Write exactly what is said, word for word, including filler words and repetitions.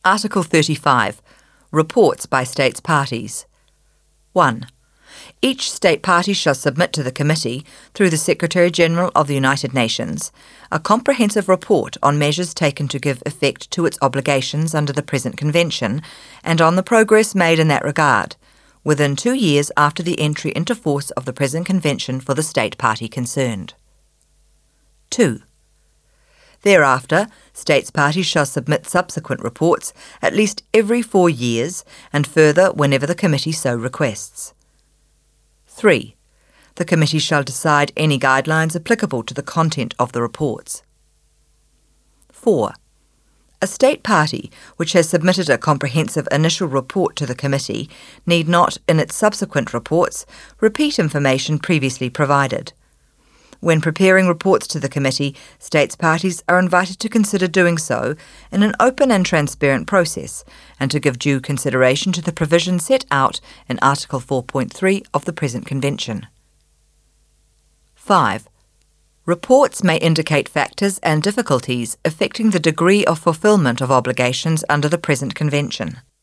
Article thirty-five. Reports by States Parties. one. Each state party shall submit to the Committee, through the Secretary-General of the United Nations, a comprehensive report on measures taken to give effect to its obligations under the present Convention and on the progress made in that regard, within two years after the entry into force of the present Convention for the state party concerned. two. Thereafter, states parties shall submit subsequent reports at least every four years and further whenever the Committee so requests. three. The Committee shall decide any guidelines applicable to the content of the reports. four. A state party which has submitted a comprehensive initial report to the Committee need not, in its subsequent reports, repeat information previously provided. When preparing reports to the Committee, states parties are invited to consider doing so in an open and transparent process, and to give due consideration to the provisions set out in Article four point three of the present Convention. five. Reports may indicate factors and difficulties affecting the degree of fulfilment of obligations under the present Convention.